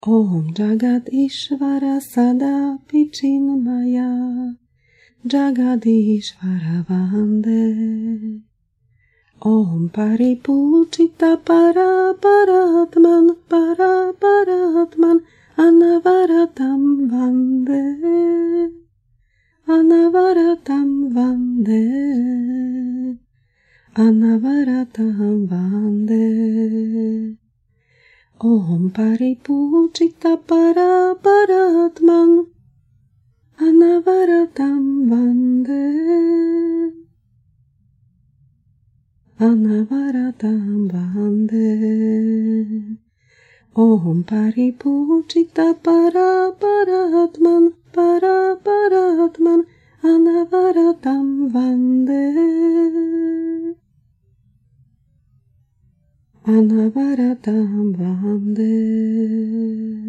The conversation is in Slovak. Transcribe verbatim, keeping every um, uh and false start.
Om Jagat Ishvara Sada Pichinmaya Jagadishvara Vande. Om Paripuchita Para Paratman Para Paratman Anavaratam Vande Anavaratam Vande Anavaratam Vande. Om Paripuchita Para Paratman Anavaratam Vande Anavaratam Vande. Om Paripuchita Para Paratman Para Paratman Anavaratam Vande Anavaratam Vande.